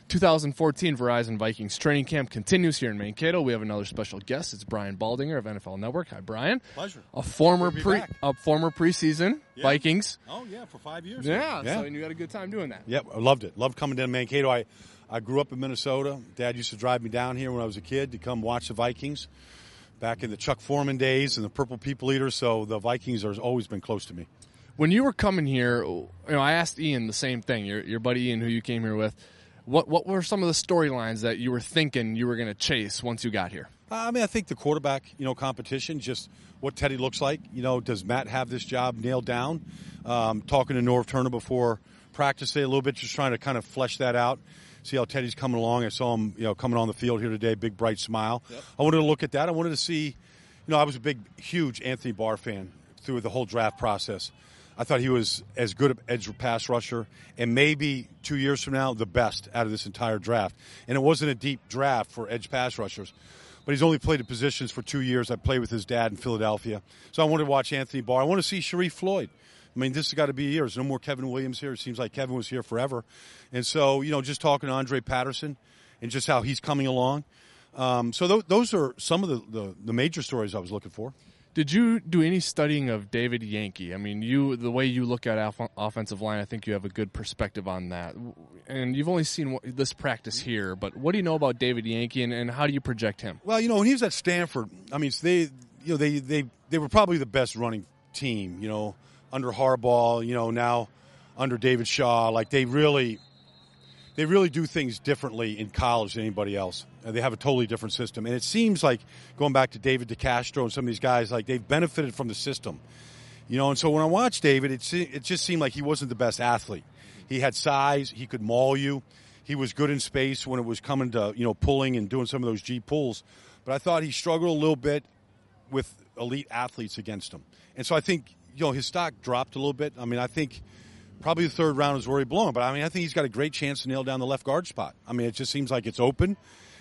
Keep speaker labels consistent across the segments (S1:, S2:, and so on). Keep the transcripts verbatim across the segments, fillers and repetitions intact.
S1: two thousand fourteen Verizon Vikings training camp continues here in Mankato. We have another special guest. It's Brian Baldinger of N F L Network. Hi, Brian.
S2: Pleasure.
S1: A former pre
S2: back.
S1: a former preseason
S2: Yeah.
S1: Vikings.
S2: Oh, yeah, for five years.
S1: Yeah,
S2: yeah.
S1: so and you had a good time doing that.
S2: Yep, I loved it. Loved coming down to Mankato. I, I grew up in Minnesota. Dad used to drive me down here when I was a kid to come watch the Vikings back in the Chuck Foreman days and the Purple People Eater, so the Vikings have always been close to me.
S1: When you were coming here, you know, I asked Ian the same thing, your, your buddy Ian who you came here with. What what were some of the storylines that you were thinking you were going to chase once you got here?
S2: I mean, I think the quarterback, you know, competition, just what Teddy looks like. You know, does Matt have this job nailed down? Um, talking to Norv Turner before practice day a little bit, just trying to kind of flesh that out, see how Teddy's coming along. I saw him, you know, coming on the field here today, big, bright smile. Yep. I wanted to look at that. I wanted to see, you know, I was a big, huge Anthony Barr fan through the whole draft process. I thought he was as good an edge pass rusher and maybe two years from now the best out of this entire draft. And it wasn't a deep draft for edge pass rushers, but he's only played the positions for two years. I played with his dad in Philadelphia. So I wanted to watch Anthony Barr. I want to see Sharif Floyd. I mean, this has got to be years. No more Kevin Williams here. It seems like Kevin was here forever. And so, you know, just talking to Andre Patterson and just how he's coming along. Um, so th- those are some of the, the, the major stories I was looking for.
S1: Did you do any studying of David Yankee? I mean, you the way you look at off- offensive line, I think you have a good perspective on that. And you've only seen this practice here, but what do you know about David Yankee, and, and how do you project him?
S2: Well, you know, when he was at Stanford, I mean, they, you know, they, they, they were probably the best running team, you know, under Harbaugh, you know, now under David Shaw. Like, they really, they really do things differently in college than anybody else. They have a totally different system. And it seems like, going back to David DeCastro and some of these guys, like they've benefited from the system. You know, and so when I watched David, it, it just seemed like he wasn't the best athlete. He had size. He could maul you. He was good in space when it was coming to, you know, pulling and doing some of those G pulls. But I thought he struggled a little bit with elite athletes against him. And so I think, you know, his stock dropped a little bit. I mean, I think probably the third round is where he belongs. But, I mean, I think he's got a great chance to nail down the left guard spot. I mean, it just seems like it's open.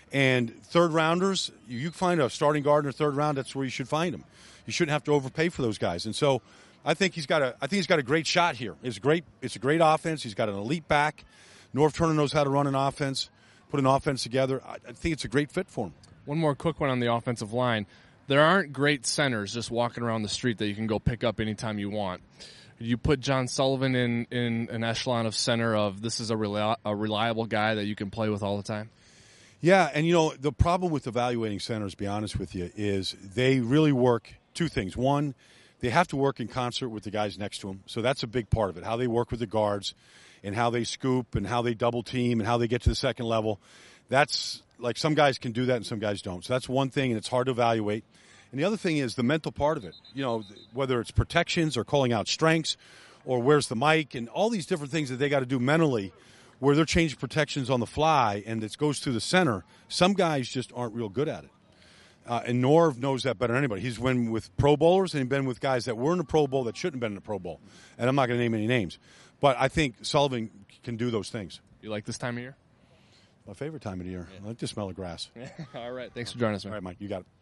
S2: And third rounders, you find a starting guard in the third round, that's where you should find him. You shouldn't have to overpay for those guys. And so I think he's got a I think he's got a great shot here. It's great it's a great offense. He's got an elite back. Norv Turner knows how to run an offense, put an offense together. I, I think it's a great fit for him.
S1: One more quick one on the offensive line. There aren't great centers just walking around the street that you can go pick up anytime you want. You put John Sullivan in, in an echelon of center of this is a, reli- a reliable guy that you can play with all the time?
S2: Yeah, and, you know, the problem with evaluating centers, to be honest with you, is they really work two things. One, they have to work in concert with the guys next to them. So that's a big part of it, how they work with the guards and how they scoop and how they double team and how they get to the second level. That's like some guys can do that and some guys don't. So that's one thing, and it's hard to evaluate. And the other thing is the mental part of it, you know, whether it's protections or calling out strengths or where's the mic and all these different things that they got to do mentally where they're changing protections on the fly and it goes through the center. Some guys just aren't real good at it. Uh, and Norv knows that better than anybody. He's been with Pro Bowlers and he's been with guys that were in the Pro Bowl that shouldn't have been in the Pro Bowl. And I'm not going to name any names. But I think Sullivan can do those things.
S1: You like this time of year?
S2: My favorite time of the year. Yeah. I like to smell the grass.
S1: All right. Thanks for joining us, man.
S2: All right, Mike. You got it.